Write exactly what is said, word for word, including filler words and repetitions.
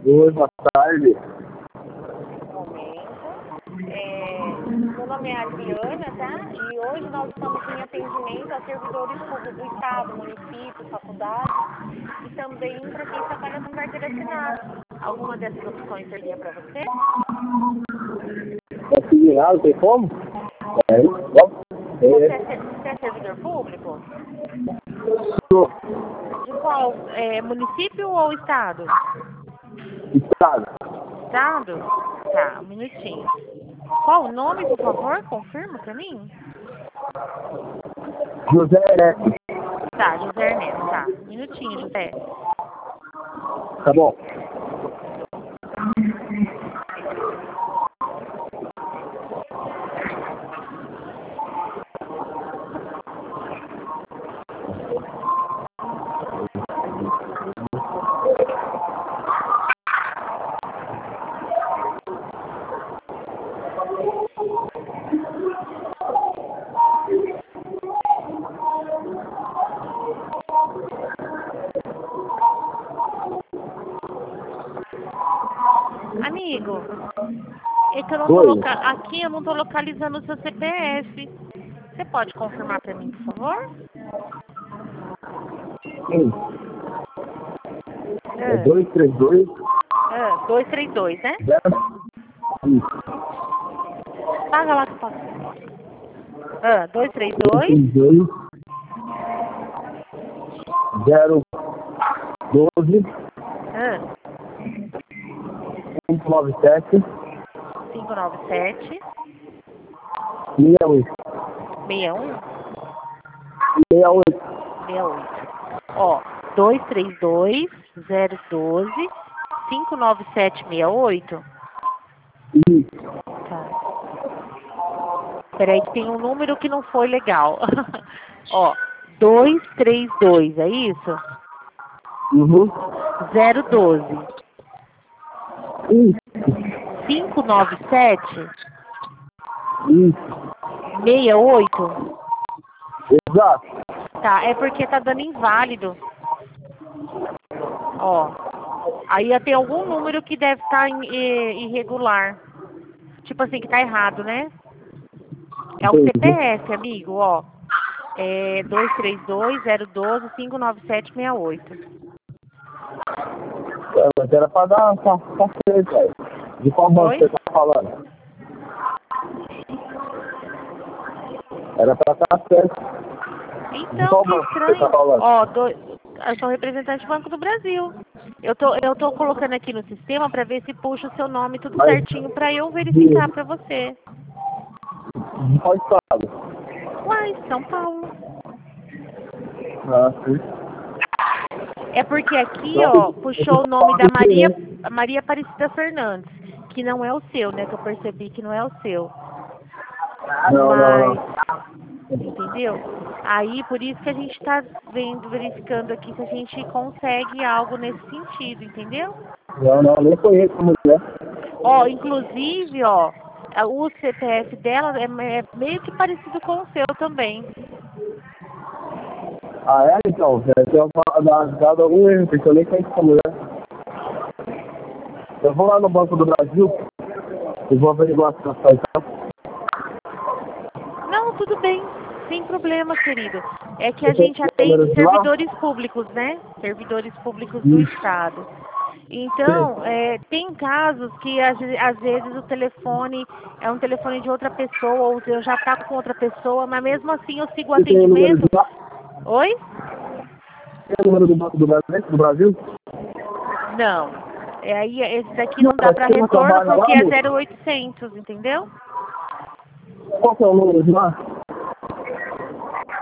Oi, boa tarde. É, meu nome é Adriana, tá? E hoje nós estamos em atendimento a servidores públicos do Estado, município, faculdade e também para quem trabalha com carteira assinada. Alguma dessas opções seria para você? Assimilado, tem como? É, Você é, é, ser- você é servidor público? sou De qual? É, município ou Estado? Estado. Estado? Tá, um minutinho. Qual o nome, por favor? Confirma para mim. José Ernesto. Tá, José Ernesto, tá. Um minutinho, José. Tá bom. Amigo, é que eu não tô Oi. loca... aqui eu não tô localizando o seu C P F. Você pode confirmar para mim, por favor? Sim. É Ah, dois três dois, ah, dois três dois, né? zero. Isso. Paga lá que eu pago. Ah, dois três dois dois. três dois, zero doze, Ah, cinco nove sete, cinco nove sete. seis oito. seis um. seis oito. seis oito. Ó, dois três dois, zero doze, cinco nove sete seis oito. Isso. Tá. Peraí que tem um número que não foi legal. Ó, dois três dois, é isso? Uhum. zero doze. Isso. cinco nove sete, Isso. seis oito. Exato. Tá, é porque tá dando inválido. Ó, aí tem algum número que deve estar irregular. Tipo assim, que tá errado, né? É o C P Entendi. F, amigo, ó. É dois três dois, zero doze, cinco nove sete seis oito. É, mas era pra dar uma cacete, velho. De qual banco Oi? você tá falando? Era pra estar certo. De Então, qual que banco você tá estranho. falando? Ó, do... eu sou representante do Banco do Brasil. Eu tô, eu tô colocando aqui no sistema pra ver se puxa o seu nome tudo Mas certinho pra eu de, verificar pra você. de qual estado? Uai, São Paulo. Ah, sim. É porque aqui, Não, ó, eu puxou tô o nome da falando Maria, diferente. Maria Aparecida Fernandes, que não é o seu, né? Que eu percebi que não é o seu. Não, não, Mas, não. entendeu? Aí, por isso que a gente tá vendo, verificando aqui se a gente consegue algo nesse sentido, entendeu? Não, não, nem conheço a mulher. Ó, inclusive, ó, o C P F dela é, é meio que parecido com o seu também. Ah, é? Então, velho, eu tenho dado algum erro, porque eu nem conheço essa mulher. Eu vou lá no Banco do Brasil e vou averiguar a situação, então. Não, tudo bem, sem problema, querido. É que a Você tem gente o número atende de lá? servidores públicos, né? Servidores públicos do Isso. Estado. Então, Sim. é, tem casos que às, ve- às vezes o telefone é um telefone de outra pessoa, ou eu já tá com outra pessoa, mas mesmo assim eu sigo o Você tem o número de atendimento. lá? Oi? Tem o número do Banco do Brasil? Do Brasil? Não. É, aí esse daqui Não, não dá para você não retorno trabalha porque lá, é moço? zero oitocentos, entendeu? Qual que é o número de lá?